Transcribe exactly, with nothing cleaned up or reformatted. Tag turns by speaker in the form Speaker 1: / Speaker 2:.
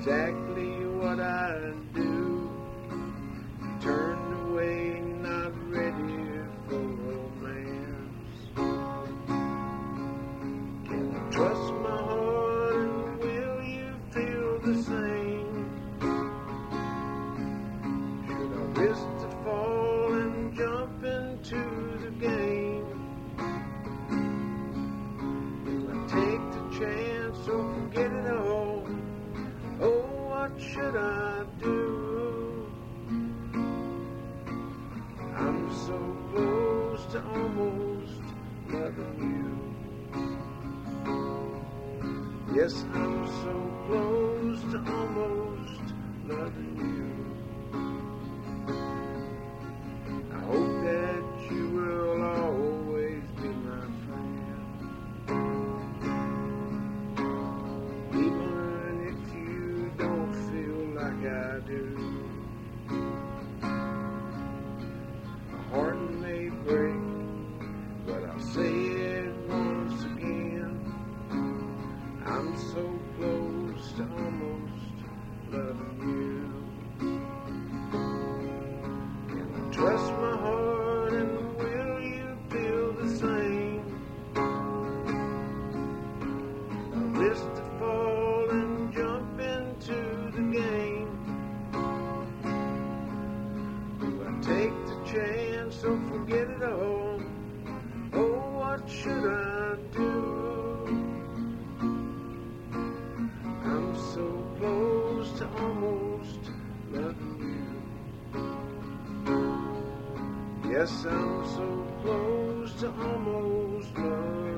Speaker 1: exactly what I do. Turned away, not ready for romance. Can I trust my heart, and will you feel the same? Should I risk to fall and jump into the game? Will I take the chance or forget it all? Oh, what should I do? I'm so close to almost loving you. Yes, I'm so close to almost loving you. I hope that you will always be my friend, even if you don't feel like I do. My heart may break, but I'll say it once again. I'm so close to almost loving you. Can I trust my heart, and will you feel the same? I risk to fall and jump into the game. Do I take the chance or forget it all? Oh, what should I do? I'm so close to almost loving you. Yes, I'm so close to almost loving you.